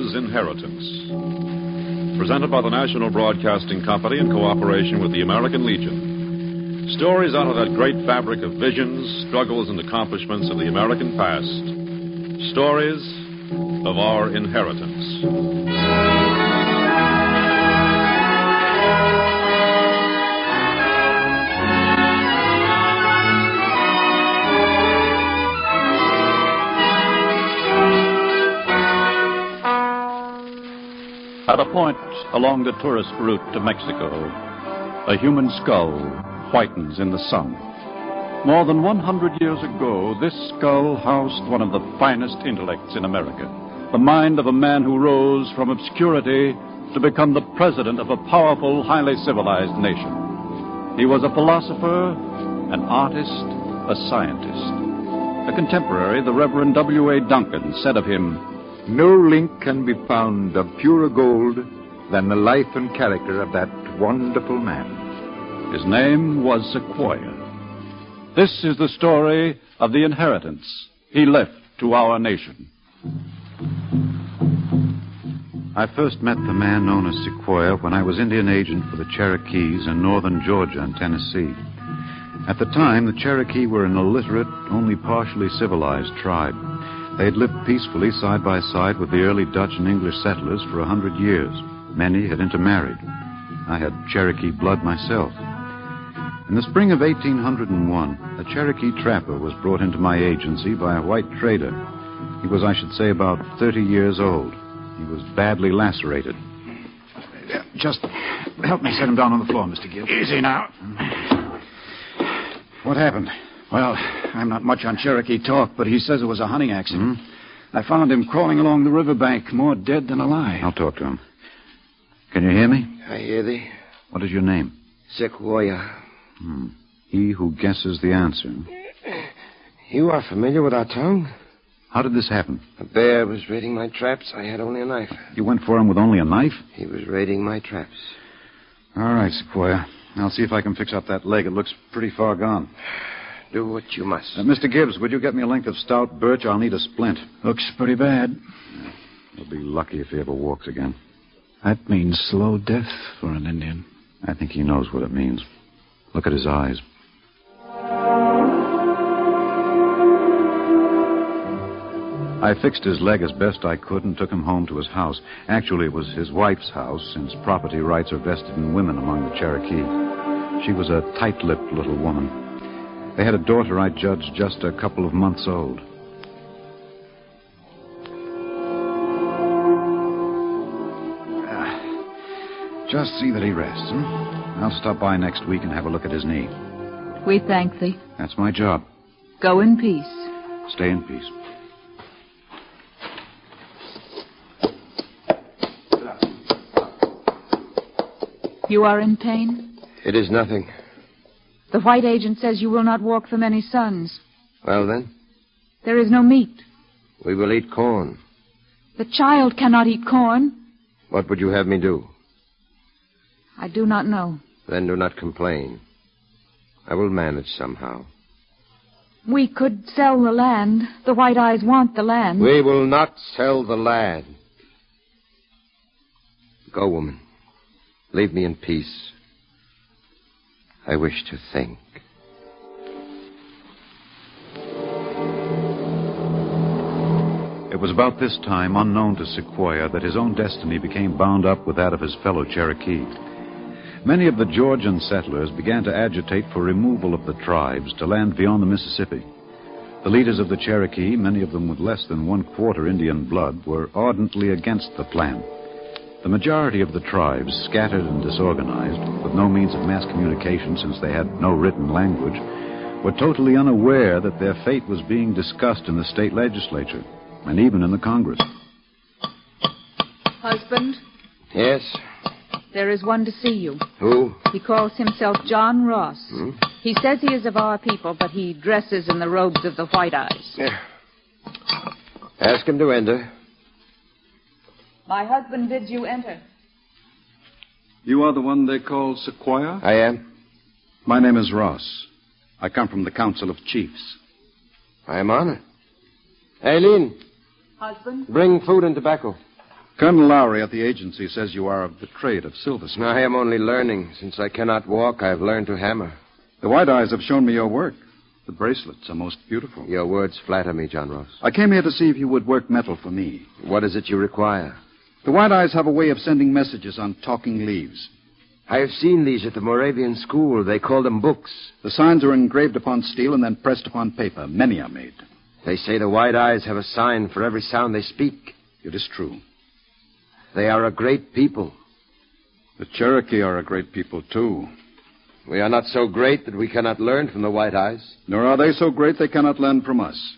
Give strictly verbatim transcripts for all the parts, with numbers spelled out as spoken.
is Inheritance. Presented by the National Broadcasting Company in cooperation with the American Legion. Stories out of that great fabric of visions, struggles, and accomplishments of the American past. Stories of our inheritance. At a point along the tourist route to Mexico, a human skull whitens in the sun. More than one hundred years ago, this skull housed one of the finest intellects in America, the mind of a man who rose from obscurity to become the president of a powerful, highly civilized nation. He was a philosopher, an artist, a scientist. A contemporary, the Reverend W A Duncan, said of him, "No link can be found of purer gold than the life and character of that wonderful man." His name was Sequoyah. This is the story of the inheritance he left to our nation. I first met the man known as Sequoyah when I was Indian agent for the Cherokees in northern Georgia and Tennessee. At the time, the Cherokee were an illiterate, only partially civilized tribe. They had lived peacefully side by side with the early Dutch and English settlers for a hundred years. Many had intermarried. I had Cherokee blood myself. In the spring of eighteen oh one, a Cherokee trapper was brought into my agency by a white trader. He was, I should say, about thirty years old. He was badly lacerated. Just help me set him down on the floor, Mister Gibbs. Easy now. What happened? Well, I'm not much on Cherokee talk, but he says it was a hunting accident. Hmm? I found him crawling along the riverbank, more dead than alive. I'll talk to him. Can you hear me? I hear thee. What is your name? Sequoyah. Hmm. He who guesses the answer. You are familiar with our tongue? How did this happen? A bear was raiding my traps. I had only a knife. You went for him with only a knife? He was raiding my traps. All right, Sequoyah. I'll see if I can fix up that leg. It looks pretty far gone. Do what you must. Uh, Mister Gibbs, would you get me a length of stout birch? I'll need a splint. Looks pretty bad. Yeah. He'll be lucky if he ever walks again. That means slow death for an Indian. I think he knows what it means. Look at his eyes. I fixed his leg as best I could and took him home to his house. Actually, it was his wife's house, since property rights are vested in women among the Cherokee. She was a tight-lipped little woman. They had a daughter I judged just a couple of months old. Uh, just see that he rests, hmm? I'll stop by next week and have a look at his knee. We thank thee. That's my job. Go in peace. Stay in peace. You are in pain? It is nothing. The white agent says you will not walk for many suns. Well, then? There is no meat. We will eat corn. The child cannot eat corn. What would you have me do? I do not know. Then do not complain. I will manage somehow. We could sell the land. The White Eyes want the land. We will not sell the land. Go, woman. Leave me in peace. I wish to think. It was about this time, unknown to Sequoyah, that his own destiny became bound up with that of his fellow Cherokee. Many of the Georgian settlers began to agitate for removal of the tribes to land beyond the Mississippi. The leaders of the Cherokee, many of them with less than one-quarter Indian blood, were ardently against the plan. The majority of the tribes, scattered and disorganized, with no means of mass communication since they had no written language, were totally unaware that their fate was being discussed in the state legislature, and even in the Congress. Husband? Yes? There is one to see you. Who? He calls himself John Ross. Hmm? He says he is of our people, but he dresses in the robes of the White Eyes. Yeah. Ask him to enter. My husband bids you enter. You are the one they call Sequoyah? I am. My name is Ross. I come from the Council of Chiefs. I am honored. Aileen. Husband? Bring food and tobacco. Colonel Lowry at the agency says you are of the trade of silversmith. I am only learning. Since I cannot walk, I have learned to hammer. The White Eyes have shown me your work. The bracelets are most beautiful. Your words flatter me, John Ross. I came here to see if you would work metal for me. What is it you require? The White Eyes have a way of sending messages on talking leaves. I have seen these at the Moravian school. They call them books. The signs are engraved upon steel and then pressed upon paper. Many are made. They say the White Eyes have a sign for every sound they speak. It is true. They are a great people. The Cherokee are a great people, too. We are not so great that we cannot learn from the White Eyes. Nor are they so great they cannot learn from us.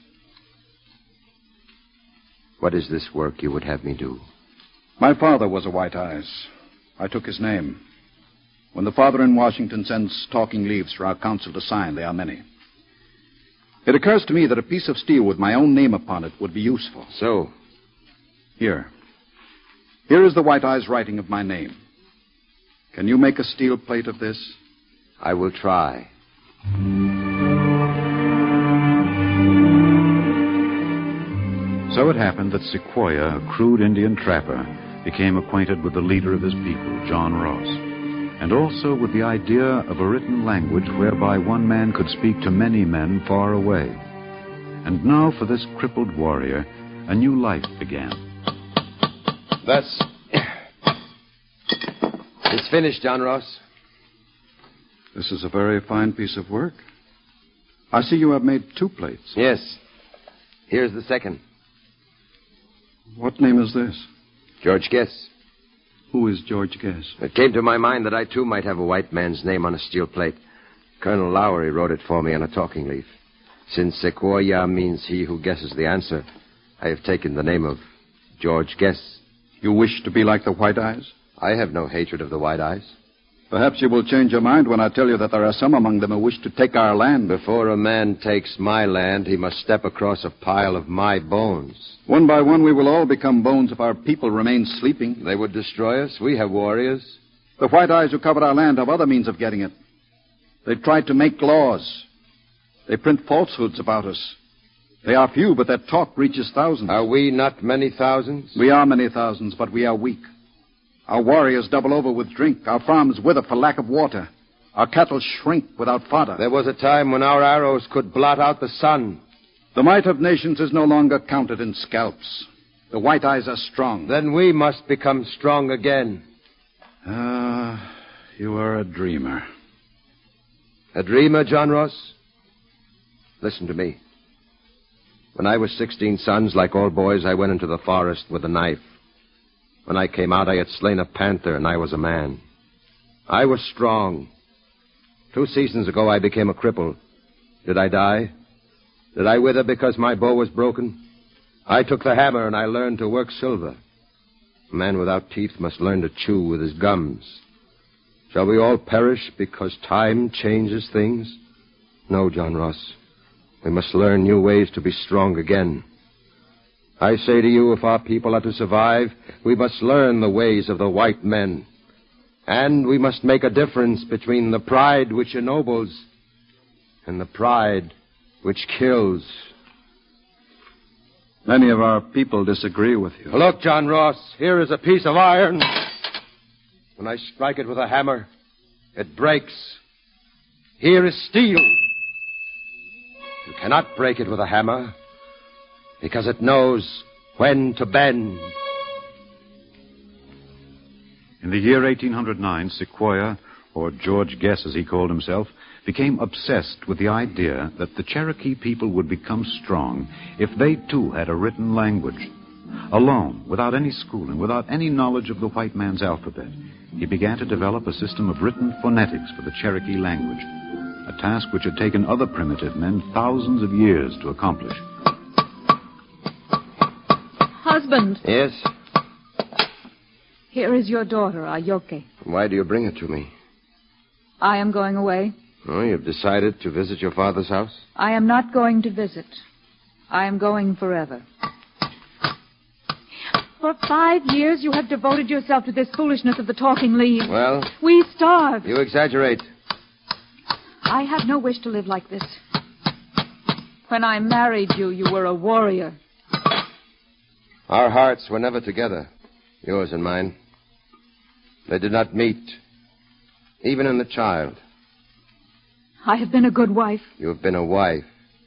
What is this work you would have me do? My father was a White Eyes. I took his name. When the father in Washington sends talking leaves for our council to sign, they are many. It occurs to me that a piece of steel with my own name upon it would be useful. So? Here. Here is the White Eyes writing of my name. Can you make a steel plate of this? I will try. So it happened that Sequoia, a crude Indian trapper, became acquainted with the leader of his people, John Ross, and also with the idea of a written language whereby one man could speak to many men far away. And now for this crippled warrior, a new life began. Thus, it's finished, John Ross. This is a very fine piece of work. I see you have made two plates. Yes. Here's the second. What name is this? George Guess. Who is George Guess? It came to my mind that I, too, might have a white man's name on a steel plate. Colonel Lowry wrote it for me on a talking leaf. Since Sequoia means he who guesses the answer, I have taken the name of George Guess. You wish to be like the White Eyes? I have no hatred of the White Eyes. Perhaps you will change your mind when I tell you that there are some among them who wish to take our land. Before a man takes my land, he must step across a pile of my bones. One by one, we will all become bones if our people remain sleeping. They would destroy us. We have warriors. The White Eyes who covered our land have other means of getting it. They tried to make laws. They print falsehoods about us. They are few, but their talk reaches thousands. Are we not many thousands? We are many thousands, but we are weak. Our warriors double over with drink. Our farms wither for lack of water. Our cattle shrink without fodder. There was a time when our arrows could blot out the sun. The might of nations is no longer counted in scalps. The White Eyes are strong. Then we must become strong again. Ah, uh, you are a dreamer. A dreamer, John Ross? Listen to me. When I was sixteen sons, like all boys, I went into the forest with a knife. When I came out, I had slain a panther, and I was a man. I was strong. Two seasons ago, I became a cripple. Did I die? Did I wither because my bow was broken? I took the hammer, and I learned to work silver. A man without teeth must learn to chew with his gums. Shall we all perish because time changes things? No, John Ross. We must learn new ways to be strong again. I say to you, if our people are to survive, we must learn the ways of the white men. And we must make a difference between the pride which ennobles and the pride which kills. Many of our people disagree with you. Look, John Ross, here is a piece of iron. When I strike it with a hammer, it breaks. Here is steel. You cannot break it with a hammer because it knows when to bend. In the year eighteen oh nine, Sequoia, or George Guess as he called himself, became obsessed with the idea that the Cherokee people would become strong if they too had a written language. Alone, without any schooling, without any knowledge of the white man's alphabet, he began to develop a system of written phonetics for the Cherokee language, a task which had taken other primitive men thousands of years to accomplish. Husband. Yes? Here is your daughter, Ayoke. Why do you bring it to me? I am going away. Oh, you've decided to visit your father's house? I am not going to visit. I am going forever. For five years, you have devoted yourself to this foolishness of the talking leaves. Well? We starve. You exaggerate. I have no wish to live like this. When I married you, you were a warrior. Our hearts were never together. Yours and mine. They did not meet, even in the child. I have been a good wife. You have been a wife.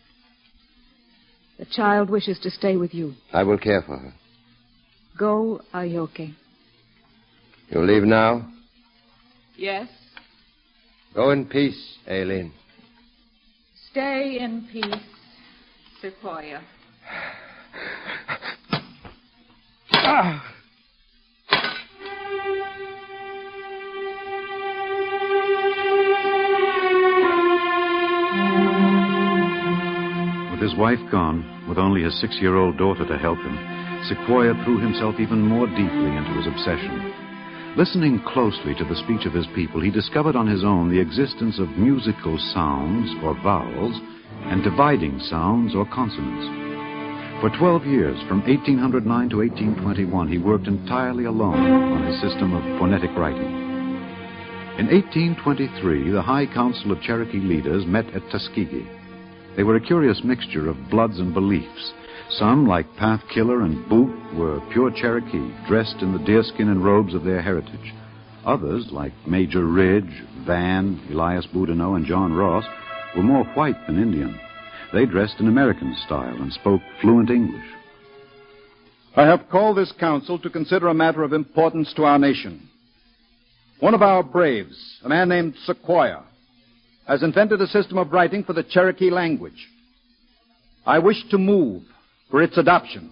The child wishes to stay with you. I will care for her. Go, Ayoke. You'll leave now? Yes. Go in peace, Aileen. Stay in peace, Sequoia. Ah. With his wife gone, with only his six-year-old daughter to help him, Sequoia threw himself even more deeply into his obsession. Listening closely to the speech of his people, he discovered on his own the existence of musical sounds, or vowels, and dividing sounds, or consonants. For twelve years, from eighteen oh nine to eighteen twenty-one, he worked entirely alone on his system of phonetic writing. In eighteen twenty-three, the High Council of Cherokee leaders met at Tuskegee. They were a curious mixture of bloods and beliefs. Some, like Path Killer and Boot, were pure Cherokee, dressed in the deerskin and robes of their heritage. Others, like Major Ridge, Van, Elias Boudinot, and John Ross, were more white than Indian. They dressed in American style and spoke fluent English. I have called this council to consider a matter of importance to our nation. One of our braves, a man named Sequoia, has invented a system of writing for the Cherokee language. I wish to move for its adoption.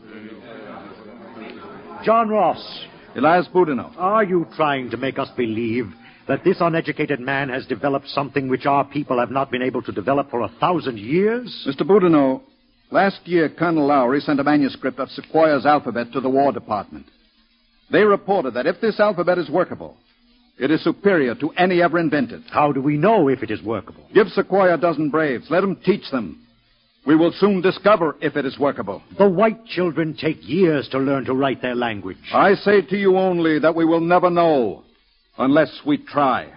John Ross. Elias Boudinot. Are you trying to make us believe that this uneducated man has developed something which our people have not been able to develop for a thousand years? Mister Boudinot, last year Colonel Lowry sent a manuscript of Sequoia's alphabet to the War Department. They reported that if this alphabet is workable, it is superior to any ever invented. How do we know if it is workable? Give Sequoia a dozen braves. Let them teach them. We will soon discover if it is workable. The white children take years to learn to write their language. I say to you only that we will never know unless we try.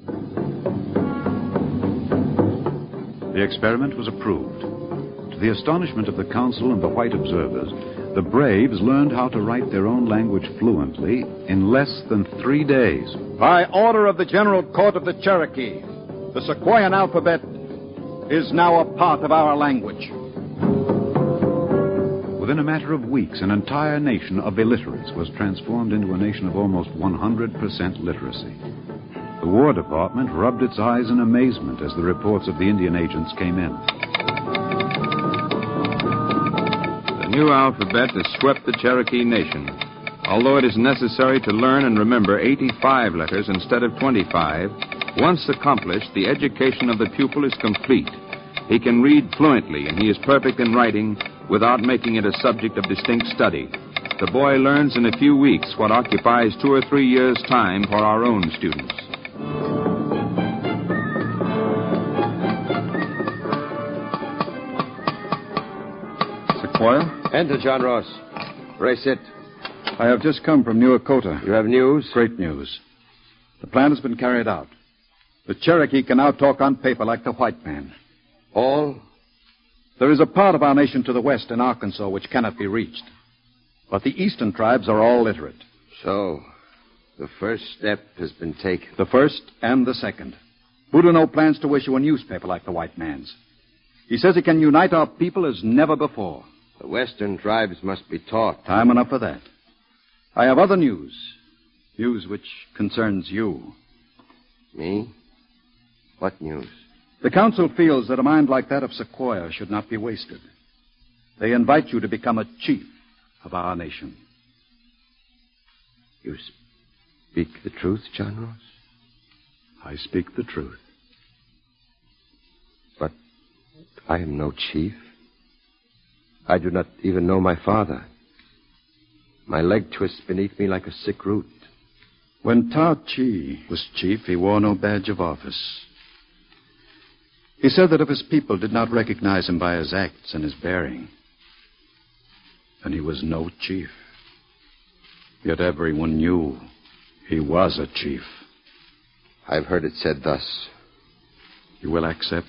The experiment was approved. To the astonishment of the council and the white observers, the braves learned how to write their own language fluently in less than three days. By order of the General Court of the Cherokee, the Sequoian alphabet is now a part of our language. Within a matter of weeks, an entire nation of illiterates was transformed into a nation of almost one hundred percent literacy. The War Department rubbed its eyes in amazement as the reports of the Indian agents came in. The new alphabet has swept the Cherokee nation. Although it is necessary to learn and remember eighty-five letters instead of twenty-five, once accomplished, the education of the pupil is complete. He can read fluently, and he is perfect in writing without making it a subject of distinct study. The boy learns in a few weeks what occupies two or three years' time for our own students. Sequoia? Enter, John Ross. Pray sit. I have just come from New Akota. You have news? Great news. The plan has been carried out. The Cherokee can now talk on paper like the white man. All? There is a part of our nation to the west in Arkansas which cannot be reached. But the eastern tribes are all literate. So, the first step has been taken. The first and the second. Boudinot plans to issue a newspaper like the white man's. He says he can unite our people as never before. The western tribes must be taught. Time enough for that. I have other news. News which concerns you. Me? What news? The council feels that a mind like that of Sequoia should not be wasted. They invite you to become a chief of our nation. You speak the truth, John Ross? I speak the truth. But I am no chief. I do not even know my father. My leg twists beneath me like a sick root. When Ta Chi was chief, he wore no badge of office. He said that if his people did not recognize him by his acts and his bearing, then he was no chief. Yet everyone knew he was a chief. I've heard it said thus. You will accept?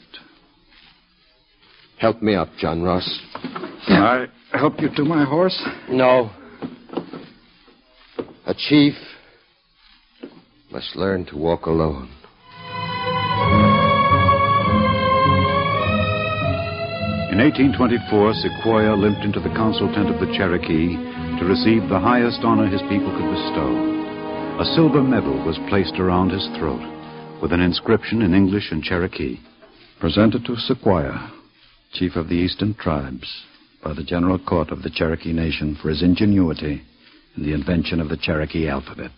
Help me up, John Ross. Can I help you to my horse? No. A chief must learn to walk alone. In eighteen twenty-four, Sequoyah limped into the council tent of the Cherokee to receive the highest honor his people could bestow. A silver medal was placed around his throat with an inscription in English and Cherokee. Presented to Sequoyah, chief of the Eastern Tribes, by the General Court of the Cherokee Nation for his ingenuity in the invention of the Cherokee alphabet.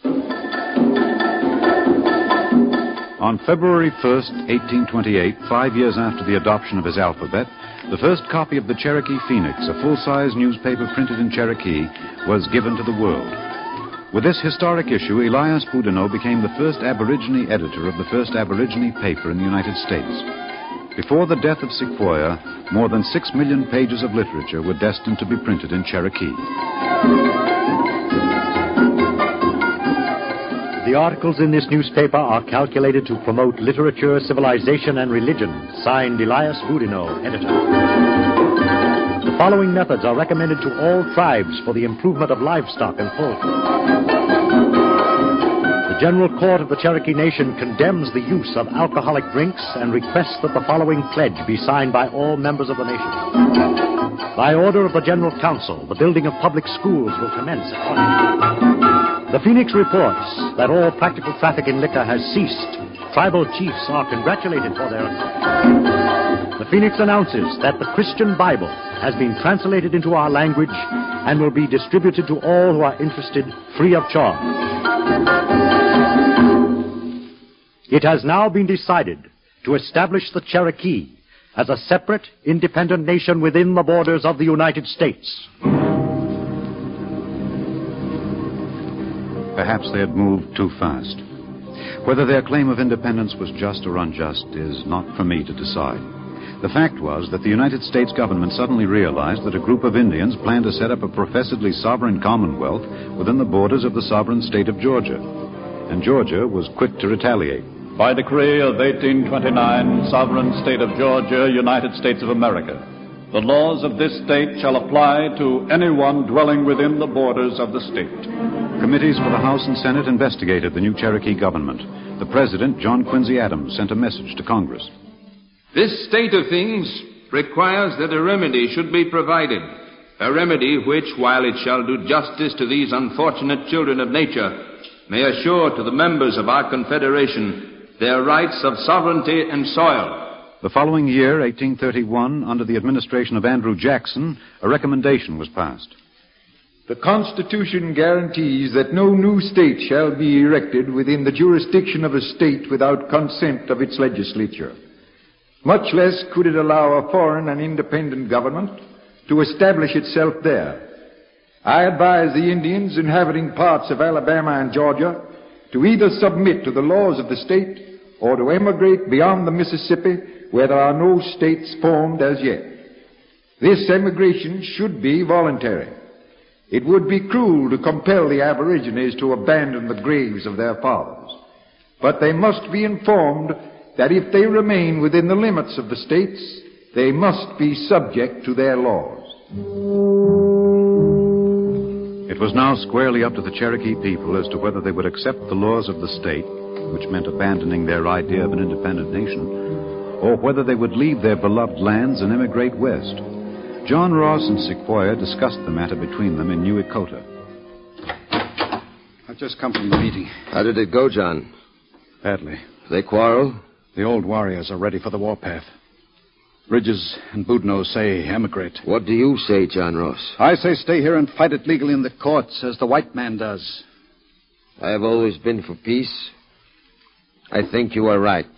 On February first, eighteen twenty-eight, five years after the adoption of his alphabet, the first copy of the Cherokee Phoenix, a full-size newspaper printed in Cherokee, was given to the world. With this historic issue, Elias Boudinot became the first Aborigine editor of the first Aborigine paper in the United States. Before the death of Sequoyah, more than six million pages of literature were destined to be printed in Cherokee. The articles in this newspaper are calculated to promote literature, civilization, and religion. Signed, Elias Boudinot, editor. The following methods are recommended to all tribes for the improvement of livestock and poultry. The General Court of the Cherokee Nation condemns the use of alcoholic drinks and requests that the following pledge be signed by all members of the nation. By order of the General Council, the building of public schools will commence accordingly. The Phoenix reports that all practical traffic in liquor has ceased. Tribal chiefs are congratulated for their accomplishment. The Phoenix announces that the Christian Bible has been translated into our language and will be distributed to all who are interested free of charge. It has now been decided to establish the Cherokee as a separate, independent nation within the borders of the United States. Perhaps they had moved too fast. Whether their claim of independence was just or unjust is not for me to decide. The fact was that the United States government suddenly realized that a group of Indians planned to set up a professedly sovereign commonwealth within the borders of the sovereign state of Georgia. And Georgia was quick to retaliate. By decree of eighteen twenty-nine, sovereign state of Georgia, United States of America, the laws of this state shall apply to anyone dwelling within the borders of the state. Committees for the House and Senate investigated the new Cherokee government. The President, John Quincy Adams, sent a message to Congress. This state of things requires that a remedy should be provided, a remedy which, while it shall do justice to these unfortunate children of nature, may assure to the members of our Confederation their rights of sovereignty and soil. The following year, eighteen thirty-one, under the administration of Andrew Jackson, a recommendation was passed. The Constitution guarantees that no new state shall be erected within the jurisdiction of a state without consent of its legislature. Much less could it allow a foreign and independent government to establish itself there. I advise the Indians inhabiting parts of Alabama and Georgia to either submit to the laws of the state or to emigrate beyond the Mississippi, where there are no states formed as yet. This emigration should be voluntary. It would be cruel to compel the Aborigines to abandon the graves of their fathers. But they must be informed that if they remain within the limits of the states, they must be subject to their laws. It was now squarely up to the Cherokee people as to whether they would accept the laws of the state, which meant abandoning their idea of an independent nation, or whether they would leave their beloved lands and emigrate west. John Ross and Sequoyah discussed the matter between them in New Echota. I've just come from the meeting. How did it go, John? Badly. They quarrel? The old warriors are ready for the warpath. Bridges and Boudinot say emigrate. What do you say, John Ross? I say stay here and fight it legally in the courts, as the white man does. I have always been for peace. I think you are right.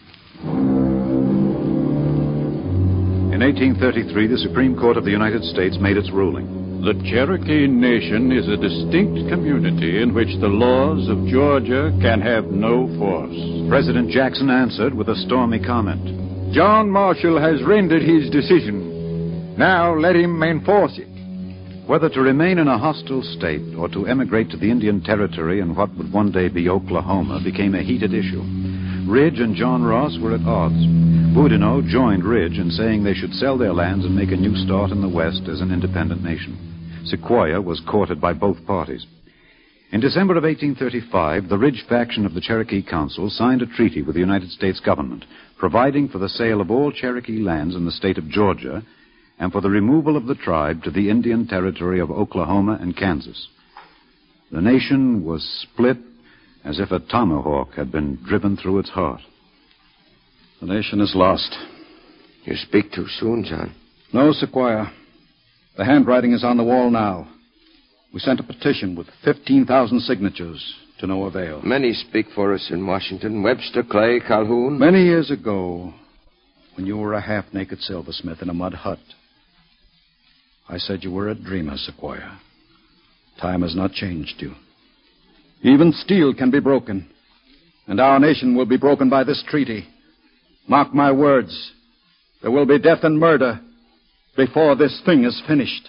In eighteen thirty-three, the Supreme Court of the United States made its ruling. The Cherokee Nation is a distinct community in which the laws of Georgia can have no force. President Jackson answered with a stormy comment. John Marshall has rendered his decision. Now let him enforce it. Whether to remain in a hostile state or to emigrate to the Indian Territory in what would one day be Oklahoma became a heated issue. Ridge and John Ross were at odds. Boudinot joined Ridge in saying they should sell their lands and make a new start in the West as an independent nation. Sequoyah was courted by both parties. In December of eighteen thirty-five, the Ridge faction of the Cherokee Council signed a treaty with the United States government, providing for the sale of all Cherokee lands in the state of Georgia and for the removal of the tribe to the Indian Territory of Oklahoma and Kansas. The nation was split as if a tomahawk had been driven through its heart. The nation is lost. You speak too soon, John. No, Sequoia. The handwriting is on the wall now. We sent a petition with fifteen thousand signatures to no avail. Many speak for us in Washington. Webster, Clay, Calhoun. Many years ago, when you were a half-naked silversmith in a mud hut, I said you were a dreamer, Sequoia. Time has not changed you. Even steel can be broken, and our nation will be broken by this treaty. Mark my words. There will be death and murder before this thing is finished.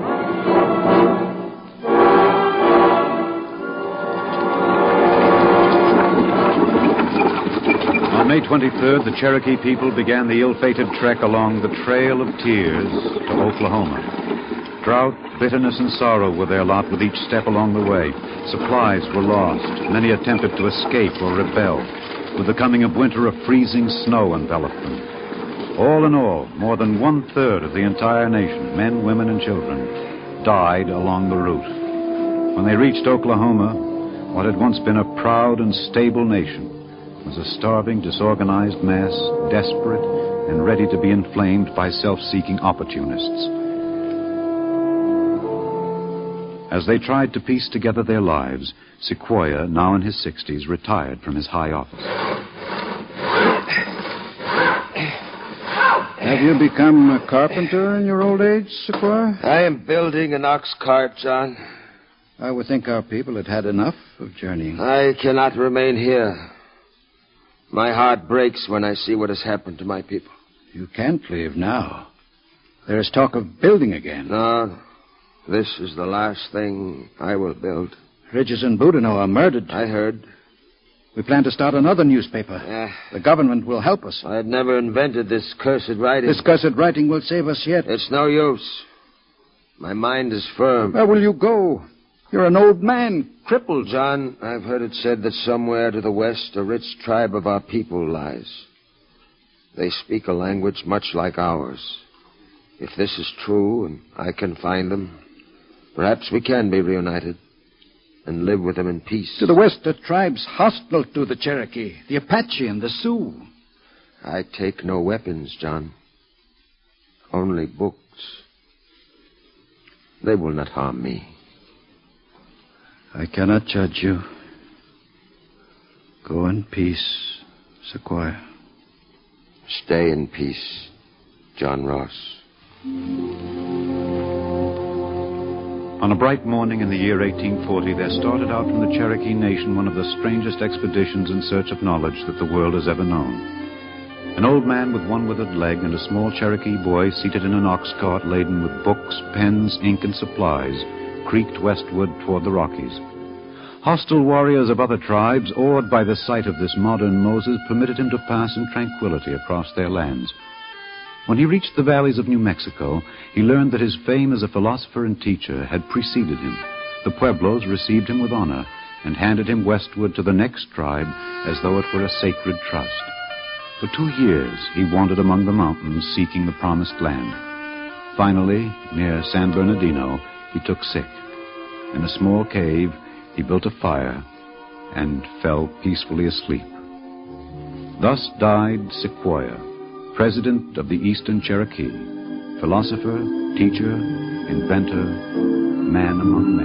On May twenty-third, the Cherokee people began the ill-fated trek along the Trail of Tears to Oklahoma. Drought, bitterness, and sorrow were their lot with each step along the way. Supplies were lost. Many attempted to escape or rebel. With the coming of winter, a freezing snow enveloped them. All in all, more than one-third of the entire nation, men, women, and children, died along the route. When they reached Oklahoma, what had once been a proud and stable nation was a starving, disorganized mass, desperate and ready to be inflamed by self-seeking opportunists. As they tried to piece together their lives, Sequoia, now in his sixties, retired from his high office. Have you become a carpenter in your old age, Sequoia? I am building an ox cart, John. I would think our people had had enough of journeying. I cannot remain here. My heart breaks when I see what has happened to my people. You can't leave now. There is talk of building again. No, this is the last thing I will build. Ridges and Boudinot are murdered. I heard. We plan to start another newspaper. Uh, the government will help us. I had never invented this cursed writing. This cursed writing will save us yet. It's no use. My mind is firm. Where will you go? You're an old man, crippled. John, I've heard it said that somewhere to the west a rich tribe of our people lies. They speak a language much like ours. If this is true and I can find them, perhaps we can be reunited and live with them in peace. To the west are tribes hostile to the Cherokee, the Apache and the Sioux. I take no weapons, John. Only books. They will not harm me. I cannot judge you. Go in peace, Sequoia. Stay in peace, John Ross. On a bright morning in the year eighteen forty, there started out from the Cherokee Nation one of the strangest expeditions in search of knowledge that the world has ever known. An old man with one withered leg and a small Cherokee boy seated in an ox cart laden with books, pens, ink, and supplies creaked westward toward the Rockies. Hostile warriors of other tribes, awed by the sight of this modern Moses, permitted him to pass in tranquility across their lands. When he reached the valleys of New Mexico, he learned that his fame as a philosopher and teacher had preceded him. The Pueblos received him with honor and handed him westward to the next tribe as though it were a sacred trust. For two years, he wandered among the mountains seeking the promised land. Finally, near San Bernardino, he took sick. In a small cave, he built a fire and fell peacefully asleep. Thus died Sequoia, president of the Eastern Cherokee, philosopher, teacher, inventor, man among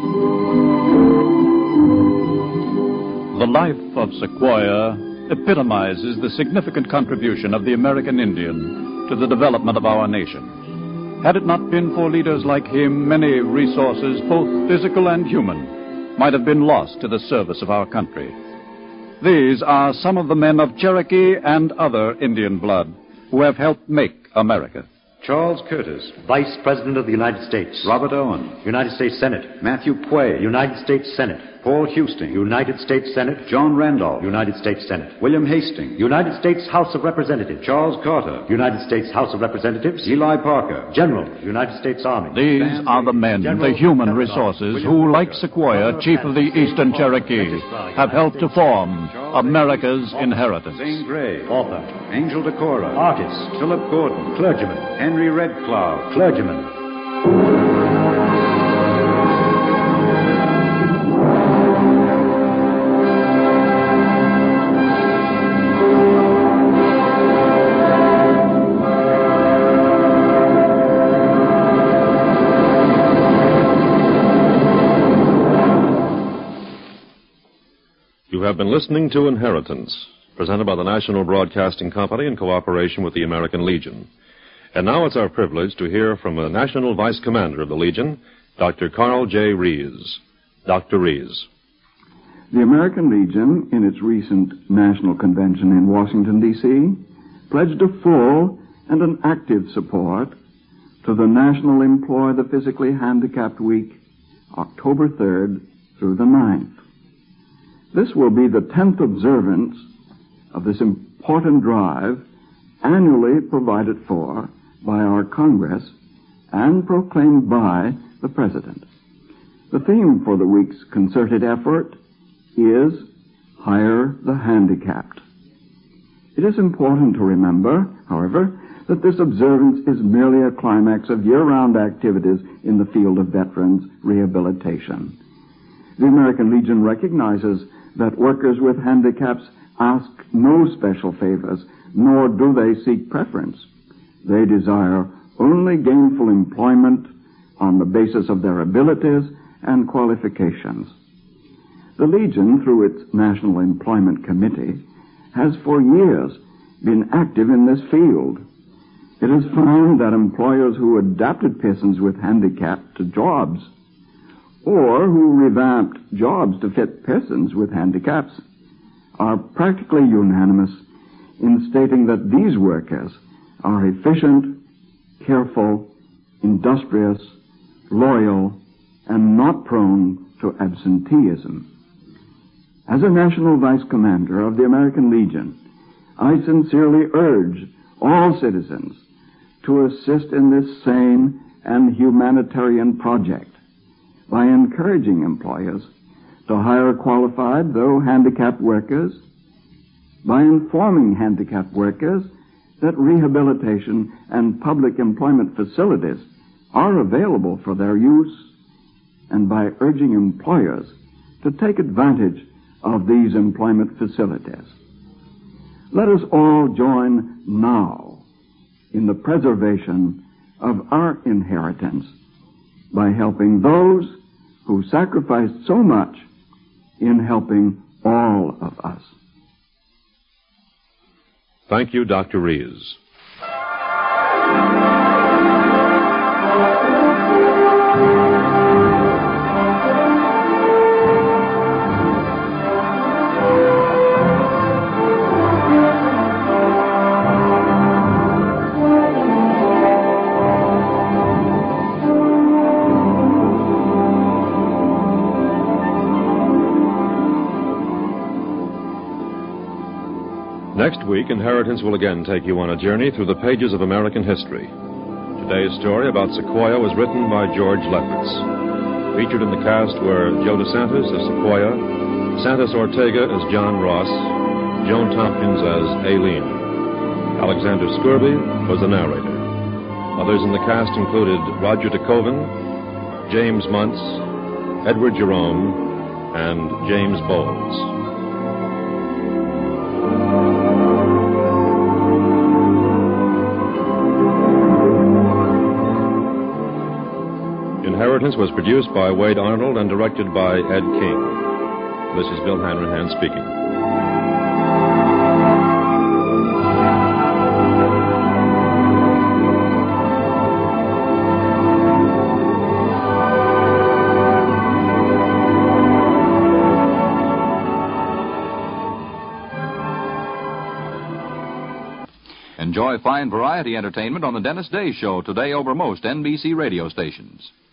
men. The life of Sequoia epitomizes the significant contribution of the American Indian to the development of our nation. Had it not been for leaders like him, many resources, both physical and human, might have been lost to the service of our country. These are some of the men of Cherokee and other Indian blood who have helped make America. Charles Curtis, Vice President of the United States. Robert Owen, United States Senate. Matthew Quay, United States Senate. Paul Husting. United States Senate. John Randolph. United States Senate. William Hastings. United States House of Representatives. Charles Carter. United States House of Representatives. Eli Parker. General, United States Army. These are the men, the human resources, who, like Sequoia, chief of the Eastern Cherokee, have helped to form America's inheritance. Zane Grey. Author. Angel Decora. Artist. Philip Gordon. Clergyman. Henry Redcloud. Clergyman. You have been listening to Inheritance, presented by the National Broadcasting Company in cooperation with the American Legion. And now it's our privilege to hear from a National Vice Commander of the Legion, Doctor Carl J. Rees. Doctor Rees. The American Legion, in its recent National Convention in Washington, D C, pledged a full and an active support to the National Employ the Physically Handicapped Week, October third through the ninth. This will be the tenth observance of this important drive annually provided for by our Congress and proclaimed by the President. The theme for the week's concerted effort is Hire the Handicapped. It is important to remember, however, that this observance is merely a climax of year-round activities in the field of veterans rehabilitation. The American Legion recognizes that workers with handicaps ask no special favors, nor do they seek preference. They desire only gainful employment on the basis of their abilities and qualifications. The Legion, through its National Employment Committee, has for years been active in this field. It has found that employers who adapted persons with handicap to jobs, or who revamped jobs to fit persons with handicaps, are practically unanimous in stating that these workers are efficient, careful, industrious, loyal, and not prone to absenteeism. As a National Vice Commander of the American Legion, I sincerely urge all citizens to assist in this sane and humanitarian project by encouraging employers to hire qualified, though handicapped workers, by informing handicapped workers that rehabilitation and public employment facilities are available for their use, and by urging employers to take advantage of these employment facilities. Let us all join now in the preservation of our inheritance by helping those who sacrificed so much in helping all of us. Thank you, Doctor Rees. Next week, Inheritance will again take you on a journey through the pages of American history. Today's story about Sequoia was written by George Lefferts. Featured in the cast were Joe DeSantis as Sequoia, Santos Ortega as John Ross, Joan Tompkins as Aileen. Alexander Scourby was the narrator. Others in the cast included Roger DeKoven, James Muntz, Edward Jerome, and James Bowles. Inheritance was produced by Wade Arnold and directed by Ed King. This is Bill Hanrahan speaking. Enjoy fine variety entertainment on the Dennis Day Show today over most N B C radio stations.